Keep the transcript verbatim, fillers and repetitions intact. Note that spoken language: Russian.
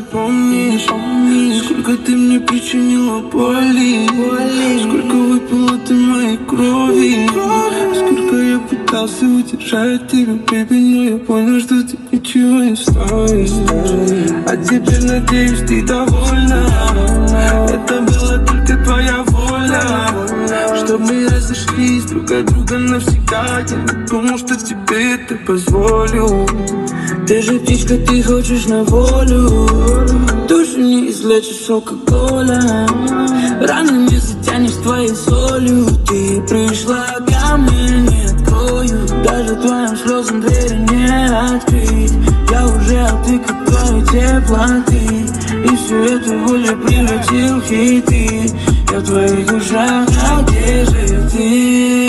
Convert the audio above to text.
помнишь, сколько ты мне причинила боли, сколько выпила ты моей крови, сколько я пытался удержать тебя, бэби, но я понял, что ты ничего не стоишь. А теперь, надеюсь, ты довольна. Это была только твоя воля, чтоб мы разошлись друг от друга навсегда. Я не думал, что тебе это позволю. Ты же птичка, ты хочешь на волю. Душу не излечишь алкоголем, раны не затянешь твоей солью. Ты пришла ко мне, не открою, даже твоим слезам двери не открыть. Я уже отвык от твоей теплоты, и все это уже превратил в хиты. Я в твоих ушах, а где же ты?